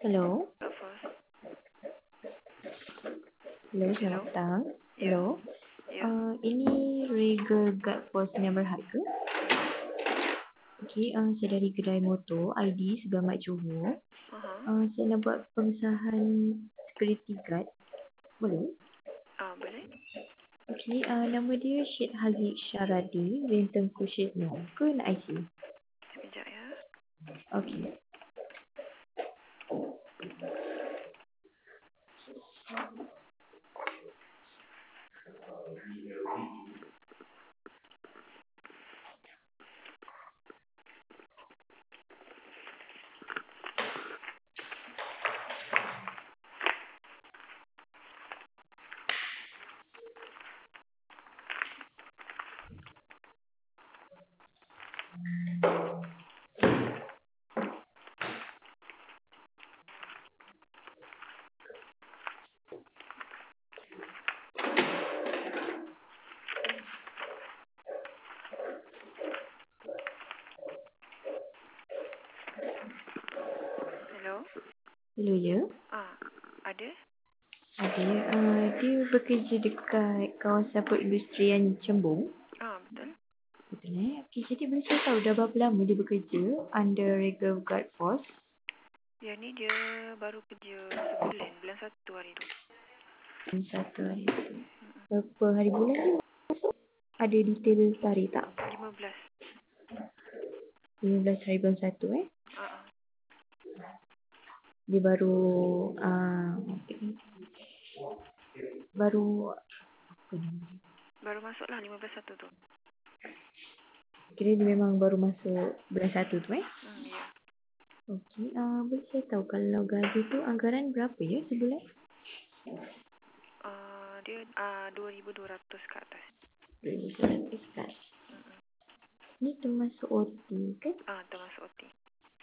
Hello. First. Hello, Hello. selamat petang. Ya. Hello. Ya. Ini Regal Guard Force yang berharga. Ya. Okey, saya dari kedai motor ID Segamat Johor. Aha. Saya nak buat pengesahan security guard. Boleh? Boleh? Okey, nama dia Syed Haziq Syaradi bin Tengku Syed Noh. Ke nak IC? Sekejap ya. Okey. Hello. Hello, ya. Ada? Okey, dia bekerja dekat kawasan perindustrian Cembung. Betul. Betul. Okey, jadi boleh saya tahu dah berapa lama dia bekerja under Regal Guard Force? Yang ni dia baru kerja sebulan. Bulan 1 hari tu. Satu hari. Berapa hari bulan tu? Ada detail tarikh tak? 15. 15 hari bulan 1 Ah. Dia baru baru apa ni? Baru masuk lah 15 1 tu. Kira dia memang baru masuk bulan 1 tu Ya. Okey, boleh saya tahu kalau gaji tu anggaran berapa ya sebulan? Dia 2,200 ke atas. 2,200 kan? Ni termasuk OT kan? Termasuk OT.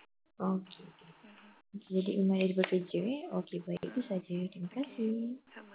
Okey. Jadi memang dia bekerja Okey, baik itu saja. Terima kasih. Sama.